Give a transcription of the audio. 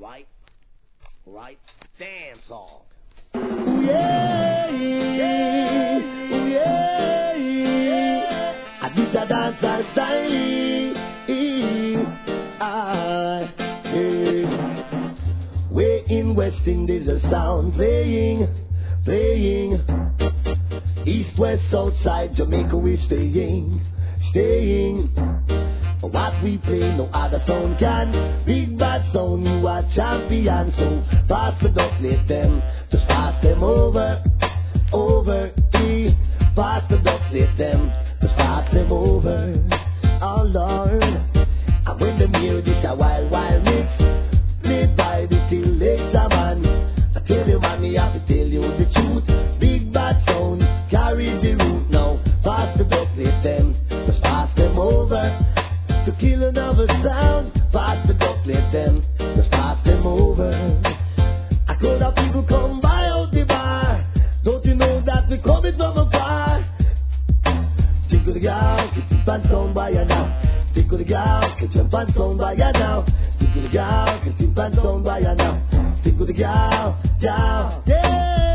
right? Right? Dance hall. Ooh yeah, yeah, ooh yeah, yeah. I did a dance style. Way in West Indies a sound playing. East, west, south side, Jamaica we staying. What we play, no other sound can. Big bad sound, you are champion. So pass the duck, let them, just pass them over. Pass the duck, let them, just pass them over. Oh Lord, and when them hear this a wild mix, played by the selector man. I tell you man, me have to tell you the truth. Big bad sound, carry the root now. Pass the duck, let them, just pass them over. To kill another sound, pass the duck, let them, just pass them over. I could have people come by out the bar. Don't you know that we coming from afar? Tickle the gal, get your pants on by ya now. Tickle the gal, get your pants on by ya now. Tickle the gal, get your pants on by ya now. Tickle the gal, down, yeah.